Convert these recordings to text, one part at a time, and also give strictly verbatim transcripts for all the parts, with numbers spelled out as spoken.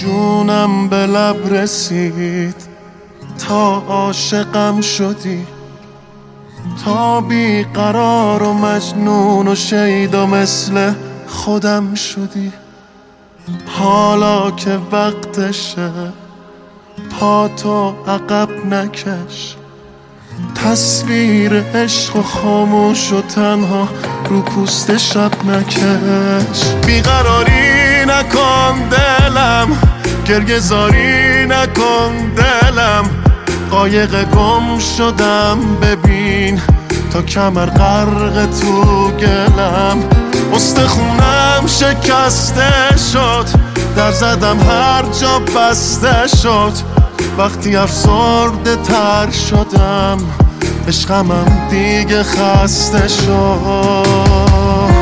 جونم به لب رسید تا عاشقم شدی، تا بیقرار و مجنون و شیدا مثل خودم شدی. حالا که وقتشه پاتو عقب نکش، تصویر عشق و خاموش و تنها رو پوست شب نکش. بیقراری نکن دلم، گریه زاری نکن دلم، قایق گم شدم ببین تا کمر غرق تو گلم. استخونم شکسته شد، در زدم هر جا بسته شد، وقتی افسرده تر شدم عشقمم دیگه خسته شد.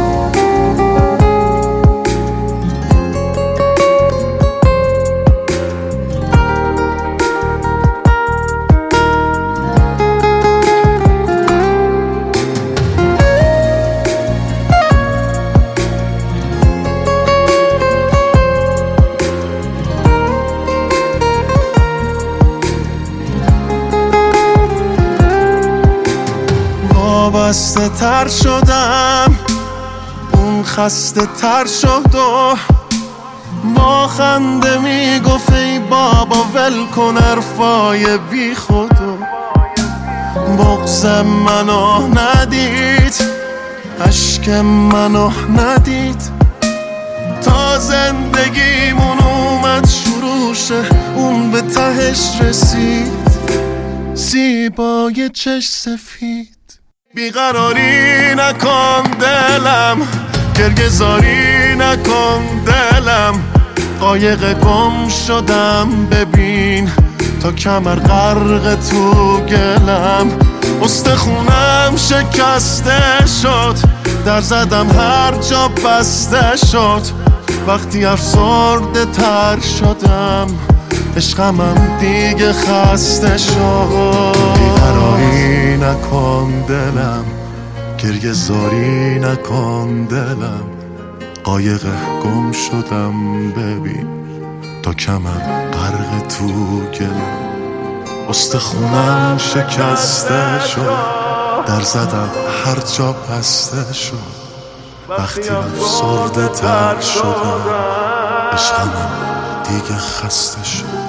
وابسته تر شدم، اون خسته تر شد و با خنده میگفت ای بابا ول کن حرفای بی خودو. بغض منو ندید، اشک منو ندید، تا زندگیمون اومد شروعشه اون به تهش رسید، زیبای چش سفید. بیقراری نکن دلم، گریه زاری نکن دلم، قایق گم شدم ببین تا کمر غرق تو گلم. استخونم شکسته شد، در زدم هر جا بسته شد، وقتی افسرده تر شدم عشقمم دیگه خسته شد. بیقراری نکن دلم، گریه زاری نکن دلم، قایق گم شدم ببین تا کمر غرق تو گلم. استخونم شکسته شد، در زدم هر جا بسته شد، وقتی افسرده تر شدم عشقمم دیگه خسته شد.